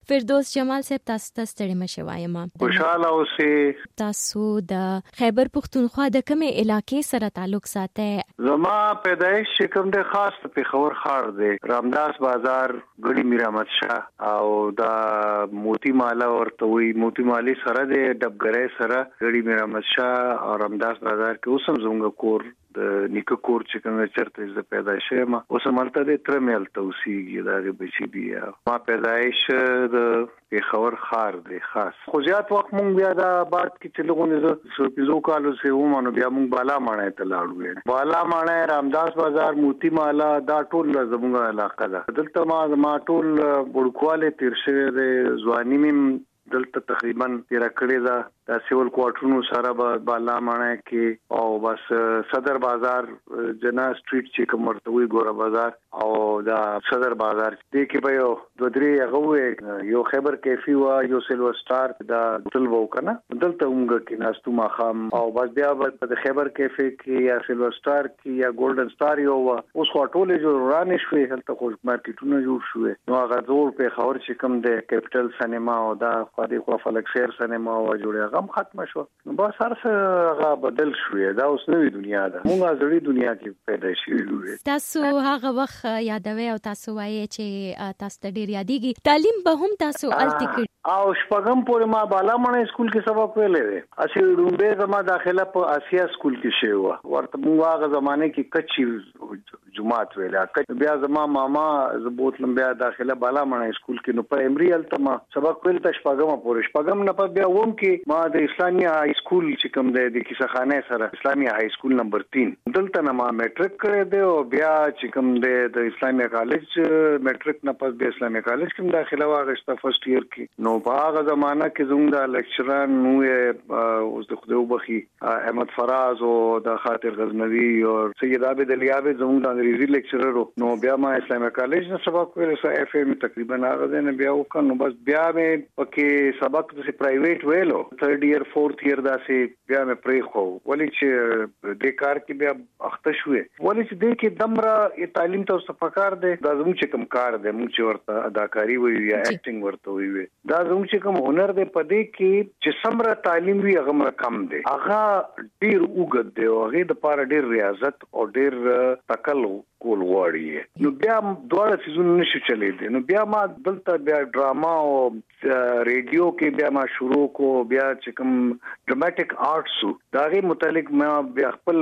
فردوس جمال صاحب تاسو ته ستړي مشه وایم. خوشاله اوسئ. تاسو د خیبر پختونخوا د کومې علاقې سره تعلق ساتئ؟ زما پیدایش کوم د خاص په پېښور ښار دی، رامداس بازار، ګړي میر احمد شاه او دا موتی مالا ورته وي، موتی مالی سره د ډبګرې سره ګړي میر احمد شاه او رامداس بازار کې اوسم زموږ کور د نیکه کور چې کوم چرته ز پیدایش ما اوس مالته د ترمل توسیږي دا بچی بیا ما پیدایش د پېښور ښار دی خاص. خو زیات وخت مونږ بیا دا بات کې چې لغونه ز پیزو کالو سه ومنو بیا مونږ بالا مانه ته لاړو. بالا مانه رامداس بازار موتی مالا دا ټول زموږ علاقه ده. دلته ما ټول بړکواله تیر شوی د ځواني مم دلته تقریبا تیر کړی دا سیول کوارټرونو سره بالا مانه کې او بس صدر بازار جنا سټریټ چې کوم ورته وي ګوره بازار او دا صدر بازار دې کې به یو دوه درې هغه یو خیبر کیفی وا یو سیلور سٹار دا هوټل وو کنه دلته موږ کې ناستو ماخام او بس بیا په خیبر کیفی کې یا سیلور سٹار کې یا ګولډن سٹار یو اوس هوټل جو رانه شوې هلته خو مارکیټونه جوړ شوې نو هغه جوړ په خبر چې کوم د کیپټل سینما او دا خو فلک شهر سینما او جوړه ختم شو نو بس هر څه بدل شوې دا اوس نوې دنیا ده موږ ځړې دنیا کې پیدا شوې. تاسو هغه وخت یادوي او تاسو وایي چې تاسو ته ډیر یادېږي تعلیم به هم تاسو الته کړی او شپږم پورې ما بالا مړې سکول کې سبق ویلې وې اسی رومبه زما داخله په آسیا سکول کې شوه ورته موږ هغه زمانه کې کچي جمعات ویلا بیا زما ماما زبوت لمبیا داخله بالا مړې سکول کې نو پرایمري الته ما سبق ویل ته شپږم پورې شپږم نه په بیا ووم کې ما د اسلامي های سکول چې کوم د کیسه خانه سره اسلامي های سکول نمبر 3 دلته نه ما میټریک کړی دی او بیا چې کوم د اسلامي کالج میټریک نه پس د اسلامي کالج کې داخله واغشته فرست ایئر کې نو په هغه زمانہ کې زموږ د لیکچران نو اوس د خدای وبخي احمد فراز او د خاطر غزنوي او سید عابد علي عابد زموږ د انګریزي لیکچرر نو بیا ما اسلامي کالج نه سبق ویل سو اف ام تقریبا هغه نه بیا وکړ بس بیا مې پکې سبق د پرایویټ ویلو 3rd year 4th year داسې بیا مې پرې خو ولې چې د کار کې بیا اخته شوې ولې چې د کې دمره تعلیم ته صفکار دی دا زموږ چې کوم کار دی موږ چې ورته اداکاری وي یا اکټینګ ورته وي دا زموږ چې کوم هنر دی په دې کې چې سمره تعلیم وي هغه کم دی هغه ډیر وګد دی او هغه د پاره ډیر ریاضت او ډیر تکل کول وړي نو بیا دواړه سيزونه نشي چلی دي نو بیا ما دلته بیا ډراما او ریډیو کې بیا ما شروع کو بیا چې کوم ډراماټیک آرټس داغه متعلق ما بیا خپل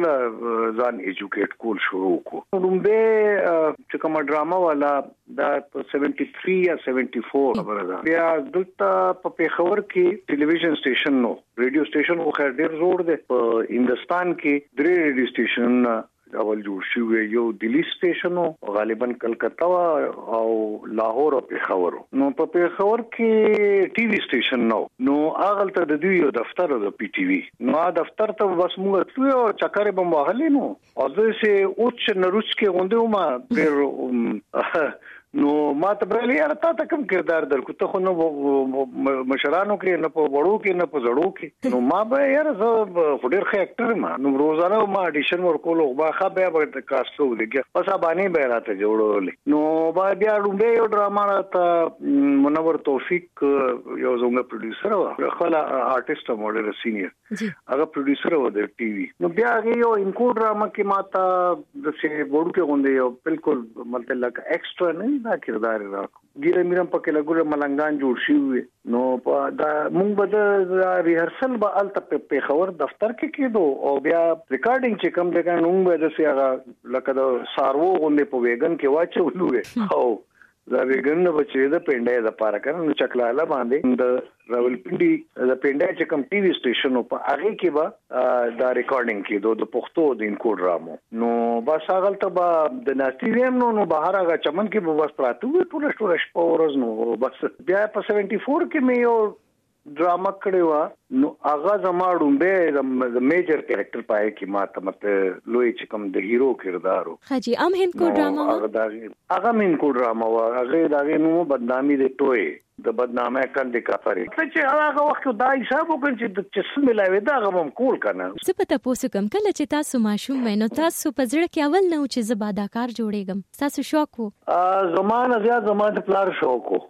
ځان ایجوکیټ کول شروع کو رومبه چې کوم ډراما والا دا 73 یا 74 خبره ده بیا دلته په پېښور کې ټلویزیون سټیشن نو ریډیو سټیشن خو خیر ډیر زوړ دی په هندستان کې درې ریډیو سټیشن اول جوړ شوی یو دلی سټیشن غالبا کلکتا او لاهور او پېښور نو په پېښور کې ټي وي سټیشن نو هغه ته د دوی دفتر د پی ټي وي نو دفتر ته بس موږ ټول چکر به مهالې نو او زه سه اوچ نروچ کې غونډه ما ډېر نو ما ته برلی ارتا ته کوم کردار درکو ته خو نو مشرانو کې نه په وړو کې نه په زړو کې نو ما به یار زه ډېر ښه اکټر ما نو روزانه ما اډیشن ورکول او با خبره به کاستو لګي پس باندې به راته جوړول نو با بیا رومبه یو ډراما راته منور توفیق یو زموږ پروډوسر و خپل آرټیست ماډل سینیئر هغه پروډوسر و د ټي وي نو بیا یو انکو ډراما کې ماته د څه وړو کې غونډه یو بالکل ملته لکه ایکسترا نه دا کردار راکو ګیره میرم پکې لګول ملنګان جوړ شي نو په دا مونږ به د ریهرسل به الته په خبر دفتر کې کېدو او بیا ریکارډینګ چې کوم دغه نوم به د سیاغه لکه د سارو غونډې په ویګن کې واچولو او دا ویګن بچې د پینډای د پاره کړه نو چکلاله باندې د راولپنډي د پینډای چې کوم ټي وي سټیشن په هغه کې به دا ریکارډینګ کېدو د پښتو د انکو ډرامو نو بس هغه ته به د ناستی ویم نو بهر هغه چمن کې به بس پراته ټول شپه ورځ نو بس بیا په 74 کې مې یو ډراما کړی و نو هغه زما رومبه د میجر کریکټر پای کې ماته مت لوی چې کوم د هیرو کردارو خاجي ام هند کو ډراما هغه من کو ډراما و هغه دغه نو بدنامي د ټوي د بدنامه کندې کفري چې هغه وخت دا حساب وکړ چې د چسم ملاوي دا غوم کول کنه. څه پته پوسو کم کله چې تاسو ماشوم وینو تاسو په زړه کې اول نو چې زبا دا کار جوړېږم تاسو شوق وو؟ زمانه زیات زمانه د پلار شوق وو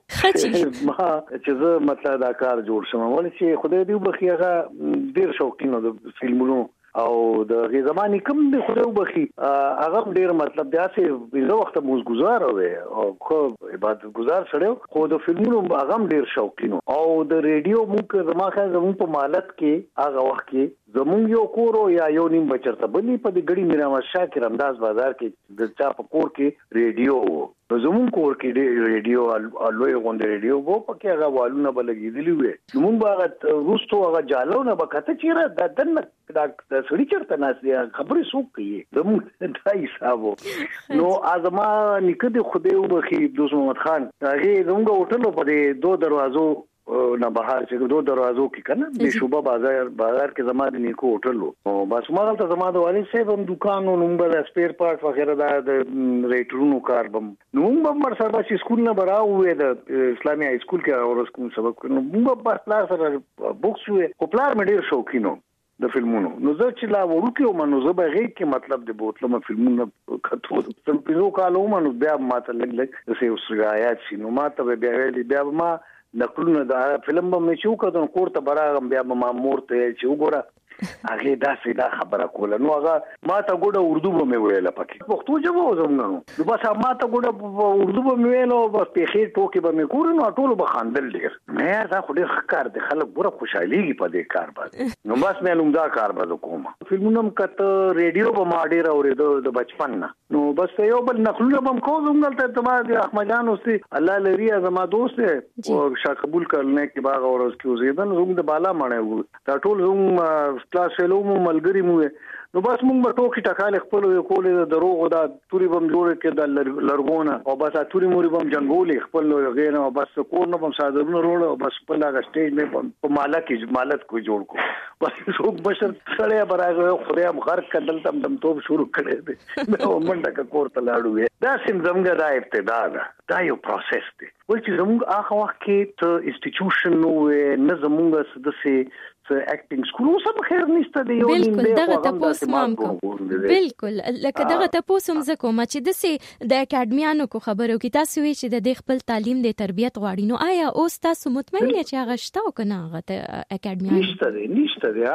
ما چې زه مطلب دا کار جوړ شم ولې چې خدای دې وبخي ډیر شوقینو د فلمونو او د غي زماني کوم د خدای وبخي هغه ډیر مطلب داسې زه وخت موږ گزار او خو عبادت گزار سره خو د فلمونو هغه ډیر شوقینو او د ریډیو موږ زماخه زموږ په مالت کې هغه وخت کې زموږ یو کورو یا یو نیم بچرته بلی په د غړي میرا شاکر انداز بازار کې د چا په کور کې ریډیو زموږ کور کې ریډیو الوی غونډه ریډیو وو پکې هغه والونه بلګیدلی وې موږ باغ روستو هغه جالونه بکته چیرې د دنه د سړي چرته ناس خبرې سوق کوي زموږ دای حسابو نو ازما نکد خدای وبخي دوست محمد خان هغه زموږ هوټل په دو دروازو نه بهر چې دو دروازو کې کنه د شوبه بازار کې زما د نیکو هوټل او بس ما ته زما د والد صاحب هم دکان او نومبر سپیر پارت وغیرہ د ریټرونو کار بم نومبر مر سره چې سکول نه براو وې د اسلامي های سکول کې اورس کوم سبق نو موږ په پلار سره بوکس وې او پلار مې ډیر شوقینو د فلمونو نو زه چې لا ورکو منو زه به غي کې مطلب د بوتلم فلمونو کتو سم پیزو کالو منو بیا ماته لګ څه اوسګایات شنو ماته بیا ما نقلونه دا فلم به مې شو کدن کوړه براغم بیا ما مورته چې وګوره هغه داسې دا خبره کوله نو هغه ما ته ګوډه اردو به مې ویله پکې پښتو ژبه زمونږ نو بس ما ته ګوډه اردو به مې ویله بس په خیر ټوکې به مې کور نو ټول به خاندل ډیر مې دا خو ډیر کار دی خلک ګوره خوشحاليږي په دې کار باندې نو بس مې لوم دا کار به کوم فلمونو کته ریډیو به ما ډیر اورېدو د بچپن نه نو بس یو بل نقلونه به کوم زمونږ ته د احمد جان اوسې الله لري زما دوست او شاه قبول کړل کې باغ اورس کې وزیدن زموږ د بالا مړې دا ټول زموږ کلاس فلوم ملګری مو نو بس موږ به ټوکی ټکاله خپل کولې د دروغ دا توري بم جوړ کې د لرغونه او بس توري موري بم جنگولې خپل غیر او بس کور نه بم صادرونه روړ او بس په لاګه سټیج مې په مالت کو جوړ کو بس څوک بشر سره برابر خدای مخر کدل تم توپ شروع کړي دي نو منډه کور ته لاړو دا سیم زمګه دا ابتدا دا یو پروسس دی ولې زموږ هغه وخت کې ته انسټیټیوشن نو نه زموږ سدسه اکټینګ سکول اوس هم خیر نشته دی یو بالکل دغه تاسو مام کو بالکل لکه دغه تاسو هم زکو ما چې د د اکیډمیانو کو خبرو کې تاسو وی چې د خپل تعلیم د تربیت غواړي نو آیا اوس تاسو مطمئن یاست چې هغه شته او کنه هغه اکیډمیان نشته دی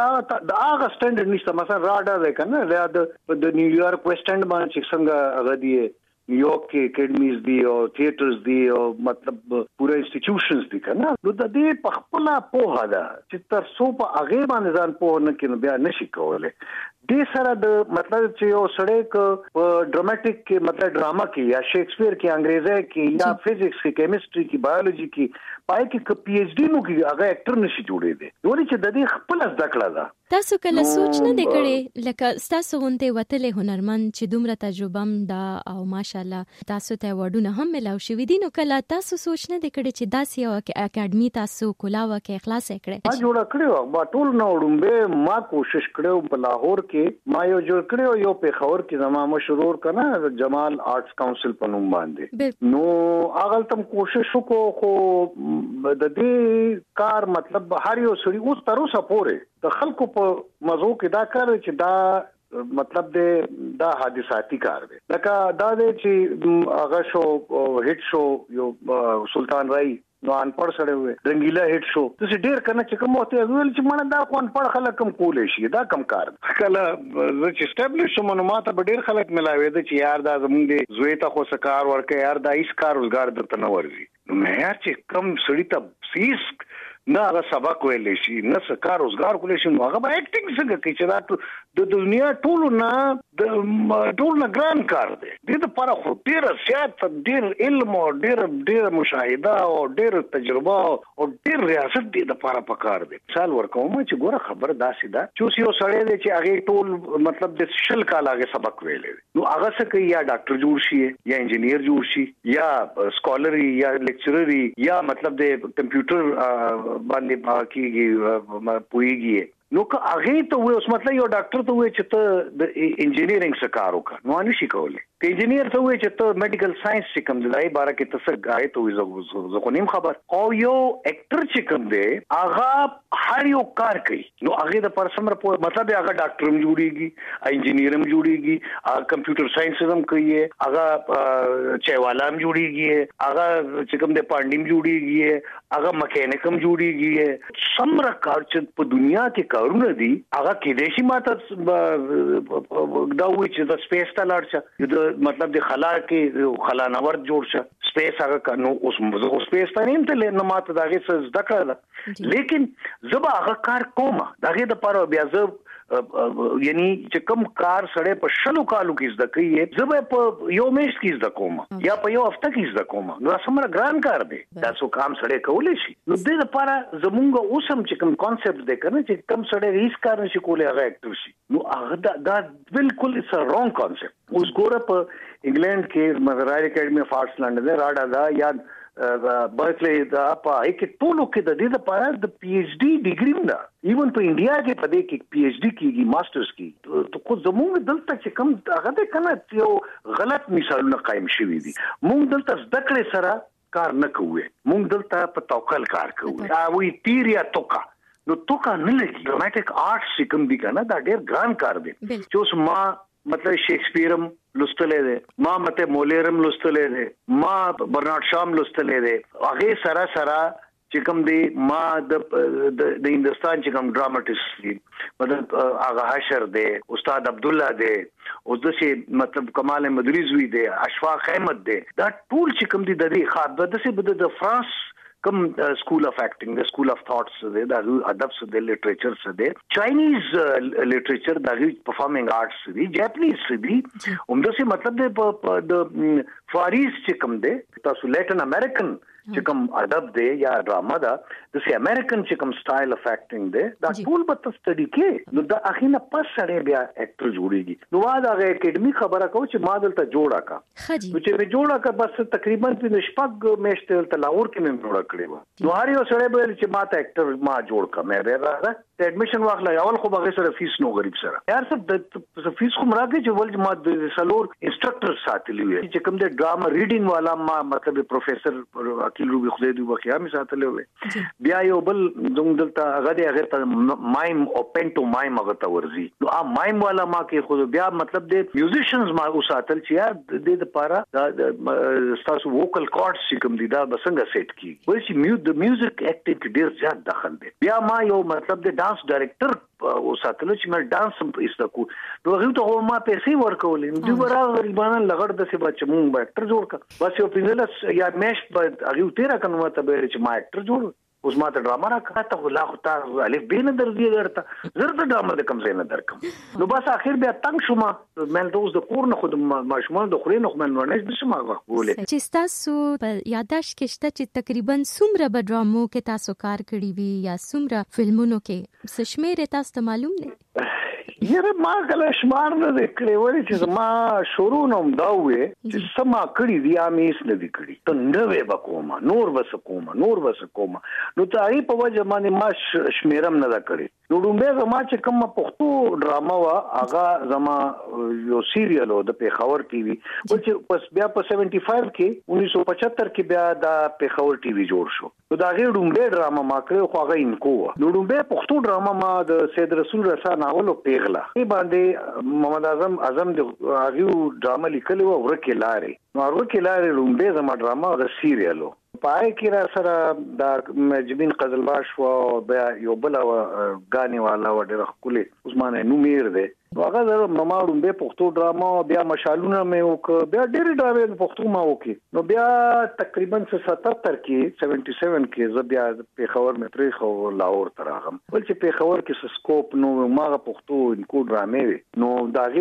هغه سټانډرډ نشته مثلا راډا ده کنه د نیویارک ویسټ اینډ باندې څنګه هغه دی نیویارک کې اکیډمیز دی او تھیټرز دی او مطلب پورا انسټیټیوشنز دي کنه نو د دې په خپل په هدا چې تر څو په هغه باندې ځان په نه کې بیا نشي کولای دې سره د مطلب چې یو سړی ک ډراماټیک کې مطلب ډراما کې یا شیکسپیر کې انګریزي کې یا فزکس کې کیمستري کې بایولوژي کې پای کې پی ایچ ډی نو کې هغه اکټر نشي جوړې دي ولې چې د دې خپل ځکړه ده تاسو کله سوچ نه دی کړی لکه تاسو غونته وتلې هنرمند چې دومره تجربه هم دا او ماشاالله تاسو ته وډونه هم ملاو شوې دي نو کله تاسو سوچ نه دی کړی چې داسې یو اکیډمي تاسو کولاوه کې اخلاص کړی ما جوړ کړو ما ټول نو وډمبه ما کوشش کړو په لاهور کې ما یو جوړ کړو یو په خبر کې زما مشهور کنه جمال آرټس کونسل په نوم باندې نو هغه تم کوشش وکړو خو د دې کار مطلب هر یو سړي اوس تر اوسه پورې د خلکو په مزو کې دا کار چې دا مطلب دا حادثاتي کار دی لکه دا دی چې هغه شو هټ شو یو سلطان رای نو ان پړ سره وي رنگیلا هټ شو چې ډیر کنه چې کوم وته ویل چې مړه دا کوم پړ خلک کم کولې شي دا کم کار کله چې اسټابلیش شو معلومات به ډیر خلک ملاوي دي چې یار دا زمونږ دی زوی ته خو سکار ورکه یار دا هیڅ کار روزګار درته نه ورځي نو مې یار چې کم سړی ته سیس نه هغه سبق ویلې شي نه سکار روزګار کولې شي هغه به اکټینګ څنګه کوي چې دا د دنیا ټول نه ګران کار دی د لپاره خو ډیر سیاست ډیر علم او ډیر مشاهده او ډیر تجربه او ډیر ریاست دی د لپاره پکار دی مثال ورکوم چې ګوره خبر داسې ده چې یو سړی دی چې هغه ټول مطلب د شل کال هغه سبق ویلې نو هغه څه کوي یا ډاکټر جوړ شي یا انجینیر جوړ شي یا سکالري یا لیکچرري یا مطلب د کمپیوټر باندې باقي پويږي نو که هغه ته وې اوس مطلب یو ډاکټر ته وې چې ته د انجینیرینګ څخه کار وکړ نو ان شي کولای کې انجینیر ته وایي چې ته میډیکل ساينس چې کوم دی باره کې ته غاړې ته زه خو نیم خبر او یو اکټر چې کوم دی هغه هر یو کار کوي نو هغه د پرسمر په مطلب هغه ډاکټر هم جوړيږي انجینیر هم جوړيږي هغه کمپیوټر ساينس هم کوي هغه چایوالا هم جوړيږي هغه چې کوم دی پانډیم جوړيږي هغه میکانیک هم جوړيږي سمره کار چې په دنیا کې کارونه دي هغه کې دیشي ماته دا وایي چې د سپیس ته لاړ شه د مطلب د خلا کې خلا نور جوړ شه سپیس هغه نو اوس سپیس ته نیم ته نه ماته دغه څه زده کړل لیکن زبا هغه کار کومه دغه د پاره بیا زه یعنی چې کوم کار سره په شلو کالو کې زده کوي زبا په یو میاشت کې زده کوم یا په یو هفته کې زده کوم نو سمره ګران کار دی دا څو کام سره کولای شي نو د لپاره زمونږ اوسم چې کوم کانسپټ دی کنه چې کوم سره ریس کار نشي کولای هغه اکټیو شي نو هغه دا بالکل اټس ا رونګ کانسپټ اوس ګوره په انګلند کې رائل اکیډمي اف آرټس لندن راډا دا یا برکلی دا په کې ټولو کې د دې لپاره د پی ایچ ډی ډیګری ده ایون په انډیا کې په دې کې پی ایچ ډی کیږي ماسترز کیږي ته خو زموږ دلته چې کوم هغه ده کنه یو غلط مثالونه قائم شوي دي موږ دلته زده کړې سره کار نه کوو موږ دلته په توکل کار کوو وی تیریا توکا نو توکا نه لګي ډراماټیک آرټس کوم دي کنه دا ډېر ګران کار دی چې اوس ما مطلب شیکسپیرم لستلې ده ما مته مولرم لستلې ده ما برنارد شام لستلې ده هغه سره چې کوم دی ما د هندستان چې کوم ډراماټیست دي مطلب هغه حشر دی استاد عبد الله دی او دغه مطلب کمال مدریزوی دی اشفاق احمد دی دا ټول چې کوم دی د دې خاطر د فرانس کم سکول اف ایکټینګ د سکول اف ثاټس د ادب سره د لټریچر سره د چاینیز لټریچر د پرفارمینګ آرټس دی جاپنیز دی همدغه مطلب د فاریس چې کوم دی تاسو لیټن امریکن چې کوم ادب دی یا ډراما دا د سی امریکن چې کوم سټایل اف ایکټینګ دی دا ټول به تاسو سټډي کې نو دا اخینه پس سره بیا اکټر جوړیږي نو دا اکیډمي خبره کو چې ما دلته جوړا کا نو چې به جوړا کا بس تقریبا په شپږ میاشتې تل لاهور کې مې جوړا کړی و نو هر یو سره به چې ما ته اکټر ما جوړ کا مې به راځه د اډمیشن واخلا اول خو بغیر سره فیس نو غریب سره یار سب د فیس خو مراګه چې ول ما د سلور انسټرکټر ساتلی وي چې کوم د ډراما ریډینګ والا ما مطلب پروفیسر اکیل روبي خدای دی وکیا می ساتلی وي بیا یو بل زموږ دلته هغه ته مایم او پینټو مایم هغه ته ورزي نو مایم والا ما کې خو بیا مطلب د میوزیشنز ما وساتل چې یار د لپاره د تاسو ووکل کارډز چې کوم دي دا بسنګ سیټ کی وایي چې د میوزیک اکټینګ ډیر زیات دخل دی بیا ما یو مطلب د ډانس ډایرکټر او ساتلو چې مې ډانس هم استکو نو هغه ته ما پیسې ورکولې دوی برا غریبانه لغړ د سی بچ مونږ به اکټر جوړ ک بس یو پینلس یا میش به هغه تیرا کنه ته به چې ما اکټر جوړ اوس ما ته ډراما راکاته خو لا خو تا الف بین درځي درته زرد ډراما د کم ځای نه درکم نو بس اخر بیا تنگ شوم مې دوز د کور نه خود ماشومان د خوري نه مې نه نشم غوولې چې تاسو په یاداش کې شته چې تقریبا څومره به ډرامو کې تاسو کار کړی وي یا څومره فلمونو کې څه شمیر تاسو ته معلوم نه یره ما کله شمار نه کړی ولی چې ما شروع نوم دا وې چې سما کړی دی امیس نه دی کړی ته نوې بکوما نور وس کوما نو ته ای په وجه باندې ما شمیرم نه کړی نو دومره زما چې کوم پښتو ډراما وا هغه زما یو سیریل او د پیښور ټي وي چې پس بیا په 75 کې 1975 کې بیا د پیښور ټي وي جوړ شو نو دا غیر دومره ډراما ما کړو خو هغه انکو نو دومره پښتو ډراما ما د سید رسول رسا ناول او پیغلا ای باندې محمد اعظم د هغه ډراما لیکلو ورکه لارې نو ورکه لارې دومره زما ډراما د سیریلو پای کې را سره د مجبین قزلباش او بیا یو بل غاني والا و ډېر خولي عثمان نومیر دی هغه زره مماړم به پښتو ډراما بیا مشالونه مې وک بیا ډېر ډراما پښتو ما وکي نو بیا تقریبا 77 کې 77 کې ز بیا پیښور مې پرې خو لاهور ته راغم ول چې پیښور کې سکوپ نو ما پښتو انکو ډرامې نو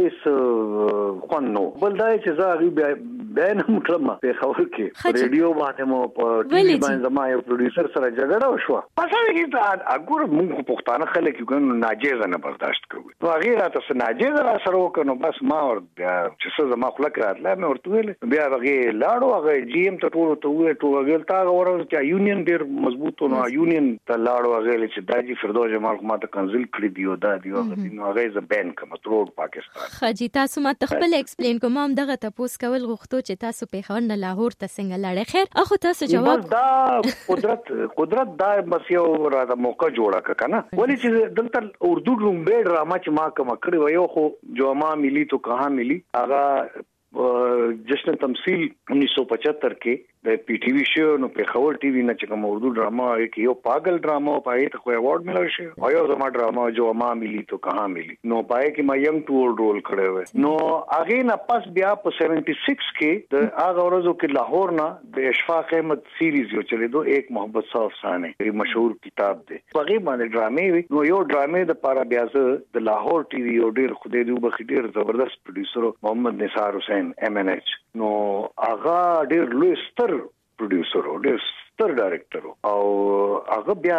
داغه خو نو بل دا چې زه بیا نه مطلب پیښور کې ریډیو باندې مو په ټي وي باندې زما یو پروډوسر سره جګړه وشوه پس هغه کې اګور موږ پښتانه خلک یو ناجیز نه برداشت کوو نو هغه راته ناجیز را سره وکنو بس ما ور چې څه زما خلک راتله مې ورته ویل بیا هغه لاړو هغه جی ایم ته ټول ته وې ټول غل تا ورو چې یونین ډیر مضبوط نو یونین ته لاړو هغه چې داجی فردوس جمال خو ما ته کنزل کړی دیو دا دیو هغه ز بین کوم تروډ پاکستان خاجي تاسو ما تخپل ایکسپلین کوم هم دغه تاسو کول غوښتو چې تاسو په خور نه لاهور ته څنګه لاړې خیر اخو تاسو جواب دا قدرت دا بس یو راته موقع جوړه کنه ولی چې دلته اردو رومبه ډرامه چې ما کوم کړی و یو خو جو ما ملی تو کہاں ملی هغه جشن تمثیل 1975 کې د پی ټی وی شو نو په خبر ټي وی نه چې کوم اردو ډراما کې یو پاگل ډراما پای ته خو ایوارډ ملو شي او یو زما ډراما جو ما ملی تو کہاں ملی نو پای کې ما یم ټول رول کړو نو هغه نه پس بیا په 76 کې د هغه ورځو کې لاهور نه د اشفاق احمد سیریز یو چلیدو ایک محبت صاحب افسانه ډېر مشهور کتاب دی هغه باندې ډرامې نو یو ډرامې د پارا بیا د لاهور ټي وی یو ډېر خدای دې وبخیر زبردست پروډوسر محمد نثار حسین ام ان ایچ نو هغه ډېر لوی ستر پروډوسر او ډېر ستر ډایرکټر او هغه بیا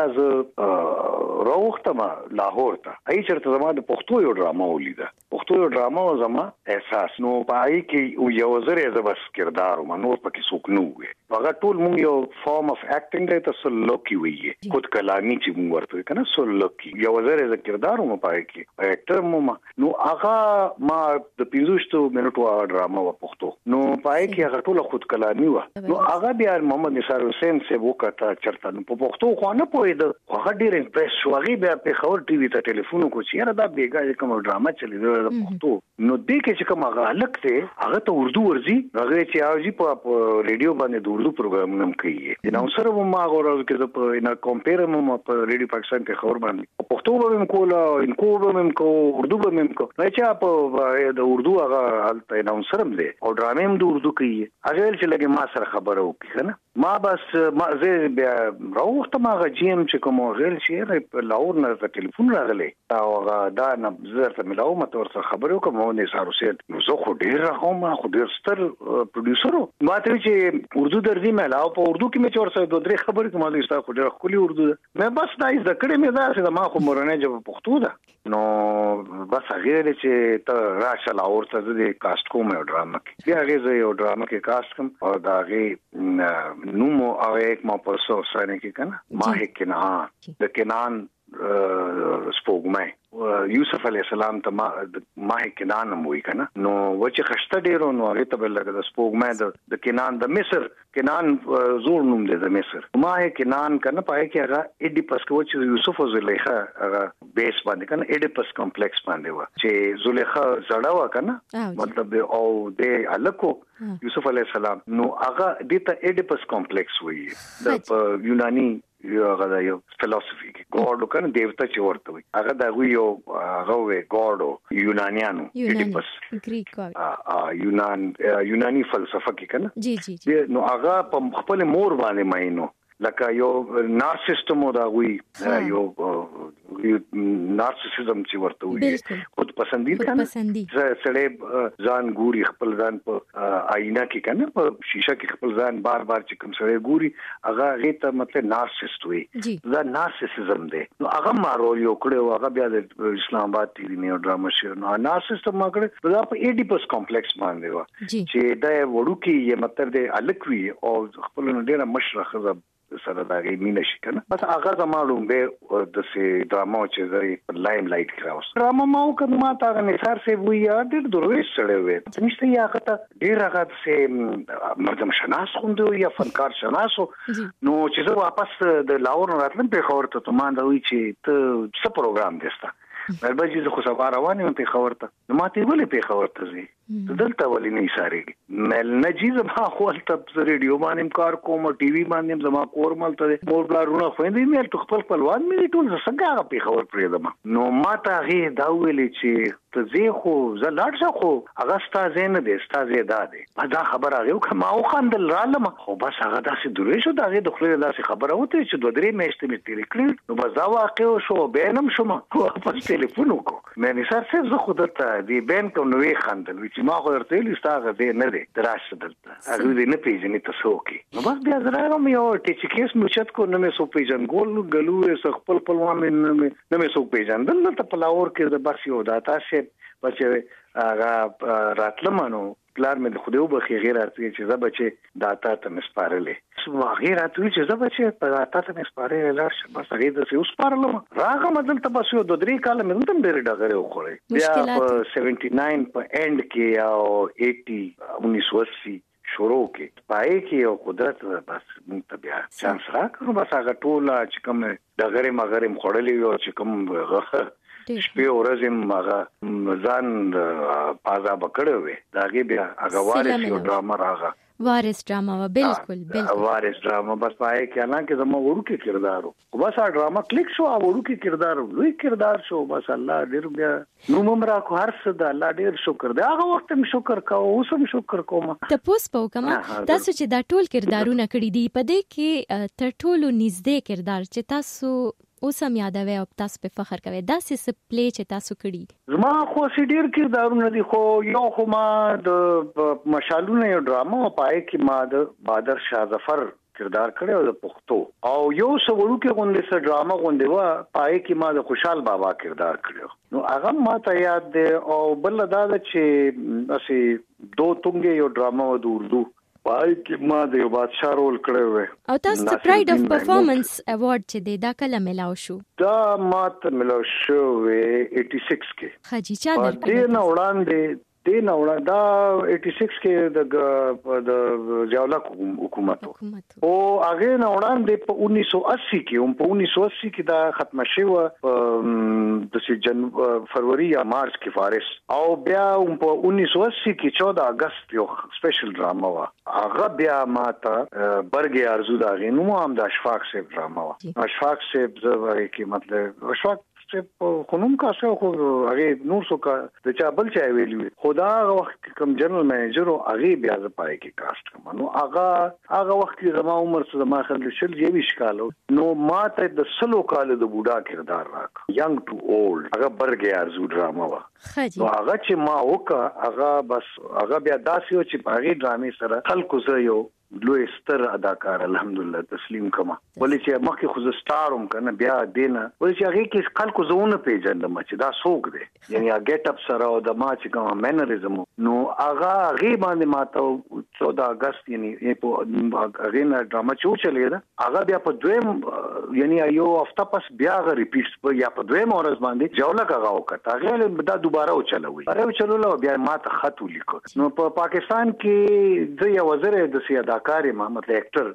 راوختما لاهور ته ای چرته زما د پښتو یو ډراما ولیده پښتو یو ډراما زما احساس نو پای کې یو زره زبس کردار منور پکې څوک نو وي هغه ټول مونږ یو فارم اف اکټینګ دی ته سلوکی وي خود کلامي چې مونږ ورته کنه سلوکی یو زره کردار مو پای کې اکټر مو نو هغه ما د 15 منټو ډراما و پښتو نو پای کې هغه ټول خود کلامي و نو هغه بیا محمد نثار حسین سے وکړه چرته نو په پښتو خو نه پوهید هغه ډیر امپریس شو هغه بیا په خبر ټي وی ته ټلیفون کو چې یاره دا بیګا کوم ډراما چلی دی د پښتو نو دې کې چې کوم هغه الګ ته هغه ته اردو ورزي هغه چې اوجي په ریډیو باندې د اردو پروګرام نم کوي نو سره ما غوړل کې په نه کمپیر مو په ریډیو پاکستان کې خبر باندې پښتو به کوله انکو به کو اردو به کو نه چې په د اردو هغه الته نو سره دی او ډرامې هم د اردو کوي هغه چې لګي ما سره خبرو کنه ما بس ما زه بیا راوخته ما غجیم چې کوم غل شي په لاور نه په ټلیفون راغلی او دا نه زرته ملاو مته ورسره خبرو کوم نه سارو سي نو زه خو ډیر راغوم خو ډیر ستر پروډوسر ما ته چې اردو درځي ملاو په اردو کې مې ورسره دوه درې خبرې کوم د استاد خو ډیر خولي اردو مې بس دا از ذکر مې دا چې ما خو مورنه جواب پښتو ده نو بس هغه چې ته راشه لاور ته د کاست کوم ډراما کې بیا هغه یو ډراما کې کاست کوم او دا هغه نومو او ایک ما پرسو سره کې کنه ماه کنعان د کنعان سپوږمۍ یوسف علی السلام ته ماه کنعان موي کنه نو وچه خشته ډیرو نو هغه ته بل د سپوږمۍ د کنعان د مصر کنعان زور نوم دی د مصر ماه کنعان کنه پای کې هغه ایډیپس کو چې یوسف او زلیخا هغه بیس باندې کنه ایډیپس کمپلیکس باندې و چې زلیخا زړه و کنه مطلب او د الکو یوسف علی السلام نو هغه د ته ایډیپس کمپلیکس وي د یونانی هغه یو فلسفي کې ګاډ کنه دیوتا چې ورته وي هغه د یو هغه وي ګاډ یونانیانو ایډیپس گریک یونانی فلسفه کې کنه جی نو هغه په خپل مور باندې ماینو لکه یو نارسیسټم دا وی یو نارسیسزم چې ورته وي خود پسندید کنه سړی ځان ګوري خپل ځان په آینه کې کنه په شیشه کې خپل ځان بار بار چې کوم سړی ګوري هغه غیته مطلب نارسیسټ وي دا نارسیسزم دی نو هغه مارو یو کړو هغه بیا د اسلام آباد ټي وی نه ډراما شو نو نارسیسټ ما کړ دا په ایډیپس کمپلیکس باندې و چې دا وړو کې یې مطلب د الکوي او خپل ډیره مشرخه سره دا غي مینه شي کنه بس هغه زمالو به د سي ډراما چې زری په لایم لایټ کراوس ډراما ما وکړ ما تا نه سر سي وی یا ډېر دروي سره وې نشته یا هغه ډېر هغه سي مردم شناس خوندو یا فنکار شناسو نو چې زه واپس د لاور راتلم په خبر ته ما دا وی چې ته څه پروګرام دیستا مربجي زه خو سبا روانه یم په خبر ته نو ما ته ولې په خبر ته زی دلته ولې نه ساري مل نجیز ما خپل ته ریډیو باندې کار کوم ټي وی باندې زما کور ملته مور بلارونه خويندې مې ټول خپل خپلوان مې ټول څنګه په خبر پرې دم نو ما ته غي دا ویلې چې ته زه خو زه لاړ شم خو هغه ستاسو نه دي ستاسو ده دا خبره غو کما او خندل رالم خو بس هغه داسې دوی شو دا غي د خپل داسې خبره وته چې دوه درې میاشتې مې تیرې کړې نو بس دا واقع شو بینم شوم په ټلیفون وکړ مې نثار صاحب زه خو درته دی بین کوم نوې خندل چې ما خو ورته لستاغه دې نه دي دراشه دلته هغه دې نه پیژنې تاسو کې نو بس بیا زراغم یو ټیچ کیس مچت کو نه مې سو پیژن ګول غلو خپل خپلوان نه مې سو پیژن دلته په لاور کې د بس یو داتا شه بچ هغه راتلمنو پلار مې د خدای وبخي غیر اتوي چې زه بچي داتا ته مسپارلې غیر اتوي چې زه بچي په داتا ته مسپارلې لاړ بس هغه د اوس پارلم راغه مدل ته بس یو 2-3 کال مې تم ډېر ډغره وخوړې بیا په 79 په اند کې او 1980 شروع کې پای کې یو قدرت بس مونږ ته بیا چانس راکړو بس هغه ټول چې کوم ډغره مغرم خړلې او چې کوم شپې ورځې ماغه ځان پازا بکړو وي داګه بیا هغه وارث یو ډراما راغه وارث ډراما و بالکل وارث ډراما بس پای کې نه کې زمو ورکه کردارو بس ا ډراما کلیک شو ورکه کردار لوی کردار شو بس الله ډیر بیا نو ممرا کو هر څه د الله ډیر شکر دی هغه وخت می شکر کوم اوس هم شکر کوم ته پوس پوکما تاسو چې دا ټول کردارونه کړی دي په دې کې تر ټولو نږدې کردار چې تاسو اوس هم یادوي او تاسو په فخر کوي دا څه پلی چې تاسو کړی زما خو سیډیر کردارونه دي خو یو خو ما د مشالونه یو ډراما پای کې ما د بادر شاه ظفر کردار کړو د پښتو او یو سوړو کې غونډه سره ډراما غونډه وا پای کې ما د خوشحال بابا کردار کړو نو هغه ما ته یاد دی او بل دا چې اسی دو تونګه یو ډراما د اردو پای کې ما د یو بادشاہ رول کړو او تاسو ته پرایډ اف پرفارمنس ایوارډ چې دی دا کله ملاو شو دا ما ته ملاو شو 86 کې خجی چا درکړ دې نه وړاندې دا 86 کې د جاولا حکومت او هغه نه وړاندې په 1980 کې دا ختم شو د فروری یا مارچ کې فارس او بیا په 1980 کې 14 اگست یو سپیشل ډراما وا هغه بیا ماته برګي ارزو دا غینو هم د اشفاق صاحب ډراما وا اشفاق صاحب زوی کې مطلب اشفاق خونم کا څه خو هغه نور څه کا د چا بل چا ویلی خدا وخت کوم جنرال منیجر او هغه بیا ز پای کې کاست کوم نو هغه وخت کې زما عمر څه ما خل شل جیوي شکالو نو ما ته د سلو کال د بوډا کردار راک ینګ ټو اولډ هغه برګي ارزو ډراما وا نو هغه چې ما وکا هغه بس هغه بیا داسې چې پاغي ډرامې سره خلکو زه یو لوی ستر اداکار الحمدلله تسلیم کما ولې چې مخکې خو ستاروم کنه بیا دینه ولې چې هغه کې خلکو زونه پیژندم چې دا سوق دی یعنی هغه ګټ اپ سره او د ما چې کوم مینرزم نو هغه باندې ماته 14 اگست یعنی په هغه نه ډراما چلے دا هغه بیا په دویم یعنی یو هفته پس بیا هغه ریپیټ یا په دویم ورځ باندې جوله کاغه وکړه هغه دا دوباره چلوي بیا ماته خط ولیکو نو په پاکستان کې د یو وزیر د سیاده کاری ما مطلب اکټر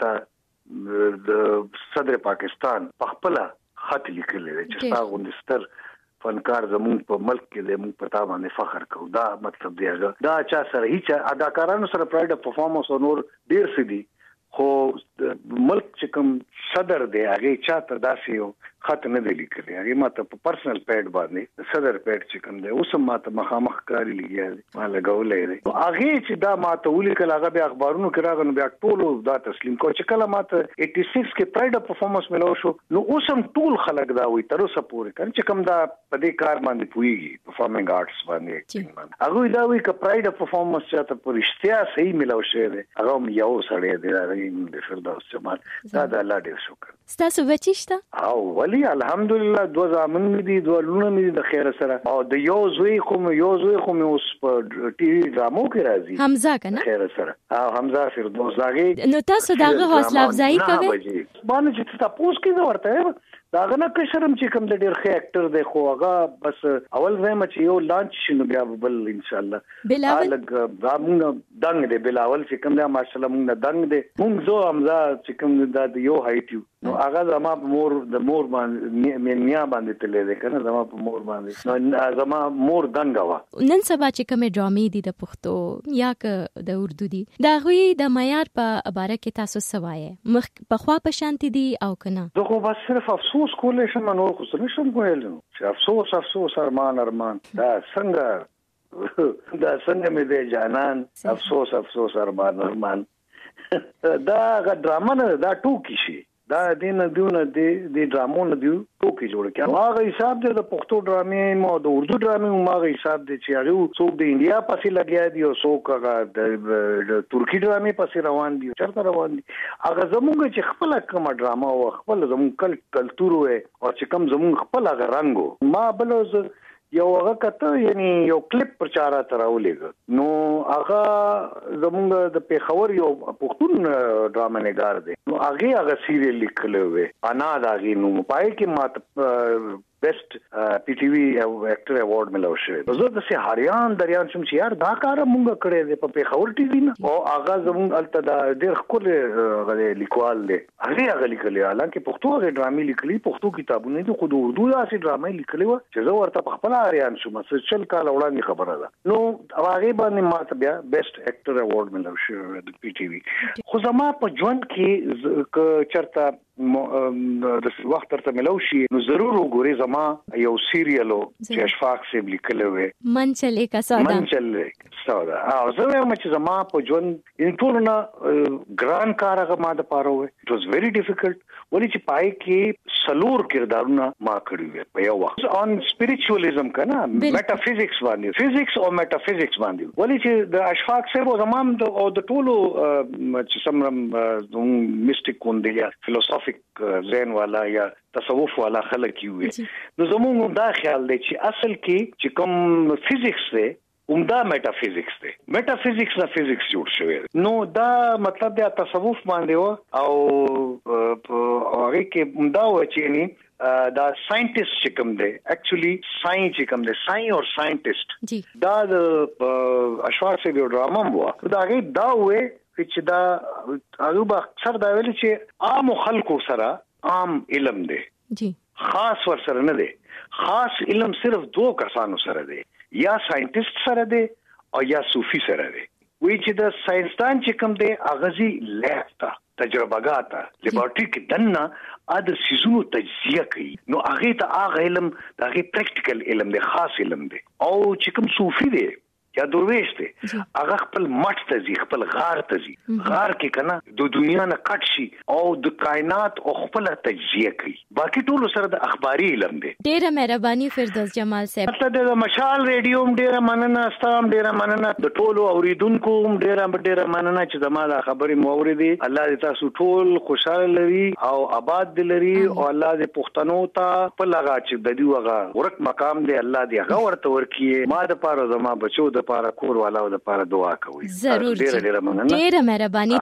چاته د صدر پاکستان په خپل خط لیکل لري چې تاسو غوښتل فنکار زمون په ملک کې د مون پتا باندې فخر کو دا مطلب دی دا چا سره هیڅ اداکارانو سره پرایډ اف پرفارمنس او نور ډیر سدي خو ملک چې کوم صدر دی هغه چاته داسې یو خط نه دی لیکلی هغه ماته په پرسنل پیډ باندې صدر پیډ چې کوم دی اوس ماته مخامخ کاری لګیا ما لګولې دی هغه چې دا ماته ولیکل هغه بیا اخبارونو کې راغنو بیا ټول دا تسلیم کو چې کله ماته 86 کې پرایډ اف پرفارمنس ملو شو نو اوس هم ټول خلک دا وي تر اوسه پورې کړي چې کوم دا په دې کار باندې پويږي پرفارمینګ آرټس باندې هغه دا وی ک پرایډ اف پرفارمنس چې ته پرشتیا صحیح ملو شه دی هغه یو سړی دی د فردوس جمال دا د الله ډیر شکر تاسو وچیشته او ولی الحمدلله دو زامن می دي دو لونه می دي د خیر سره او د یو زوی خو اوس په ټي وي ډرامو کې راځي حمزه کنه خیر سره او حمزه فردوس زاغي نو تاسو دغه حوصله افزایی کوي باندې چې تاسو کې ورته داغه نه کشرم چې کوم د ډیر ښه اکټر دی خو هغه بس اول وایم چې یو لانچ شنو بیا بل ان شاء الله بلاول موږ دنګ دی بلاول چې کوم دی ماشاءالله موږ دنګ دی موږ زو حمزه چې کوم د یو هایټ نو هغه زما مور باندې مینیا باندې تللی دی کنه زما په مور باندې نو زما مور دنګ وا نن سبا چې کوم ډرامې دي د پښتو یا ک د اردو دي دا غوي د معیار په اړه کې تاسو سوایه مخ په خوا په شانتي دي او کنه زه خو بس صرف افسوس کولې شم نو خو څه نشم کولای چې افسوس ارمان دا څنګه مې دی جانان افسوس ارمان دا ډراما نه دا ټوکی شي دا دین دیونه دی ډرامو نه دیو ټوکی جوړ کړه هغه حساب دی د پښتو ډرامې مو د اردو ډرامې مو هغه حساب دی چې هغه څوک د انډیا پسې لګیا دی او څوک د ترکی ډرامې پسې روان دي چرته روان دي هغه زموږ چې خپل کوم ډراما او خپل زموږ کلتور او چې کوم زموږ خپل هغه رنگو ما بلوز یو هغه کته یعنی یو کلیپ پرچارا تراولېګ نو هغه زمونږ د پیښور یو پښتون ډرامه نګار دی نو هغه سیریل لیکلو وې انا داغي نو پای کې ماته بیسټ پی ټي وی ایکټر ایوارډ ملو شوی زه د سه هریان دریان شم چې یار دا کار مونږ کړی دی په پیښور ټي وی نه او هغه زمونږ الته د ډېر خپل غلي لیکوال دی هغه لیکلی حالانکه پښتو غي ډرامې لیکلي پښتو کتابونه دي خو د اردو داسې ډرامې لیکلي و چې زه ورته په خپل هریان شم څه چل کال وړاندې خبره ده نو هغه باندې ماته بیا بیسټ ایکټر ایوارډ ملو شوی د پی ټي وی خو زما په ژوند کې چرته د وخت ترته ملو شي نو ضرور وګوري زما یو سیریالو چې اشفاق سے لیکلو وې من چلے کا سودا او زه وایم چې زما په ژوند انټورنا ګران کار هغه ما د پاره وې اټ واز ویری ډیفیکلټ ولې چې پای کې سلور کردارونه ما کړی وې په یو وخت اون سپیریچوالزم کنه میټافیزکس باندې فزکس او میټافیزکس باندې ولې چې د اشفاق سے زمام د ټولو چې سمرم میسټیک کوندې یا فلسفیک ذهن والا یا تصوف والا خلک یو نو زموږ دا خیال دی چې اصل کې چې کوم فزکس دی عمده میټافیزکس دی میټافیزکس نه فزکس جوړ شوی نو دا مطلب دی تصوف باندې او هغه کې عمده و چې نه دا ساينټیست چې کوم دی اکچولی ساين چې کوم دی ساين او ساينټیست دا د اشفاق سے ډرامه وو دا هغه دا وې چې دا هغه به اکثر دا ویل چې عام خلکو سره عام علم دی جی خاص ور سره نه دی خاص علم صرف دو کسانو سره دی یا ساينټیست سره دی او یا صوفي سره دی وی چې د ساينسدان چې کوم دی اغازي لیب تا تجربهګات لیبارټری کې دنه د سيزونو تجزیه کوي نو هغه ته هغه علم هغه پریکټیکل علم دی خاص علم دی او چې کوم صوفي دی یا درویش دی هغه خپل مټ ته ځي خپل غار ته ځي غار کې کنه د دنیا نه کټ شي او د کائنات او خپل تجزیه کوي باقي ټول سره د اخباري علم دی ډیره مهرباني فردوس جمال صاحب د مشال ریډیو ډیره مننه ستاسو ډیره مننه د ټولو اوریدونکو ډیره مننه چې زما د خبرې مو اوریدي الله دې تاسو ټول خوشاله لري او آباد دي لري او الله دې پښتنو ته په لغا چې د دې وغه ورک مقام دی الله دې هغه ورته ورکړي ما د پاره زما بچو د پاره کور والا او د پاره دعا کوي ضرور ډیره مهرباني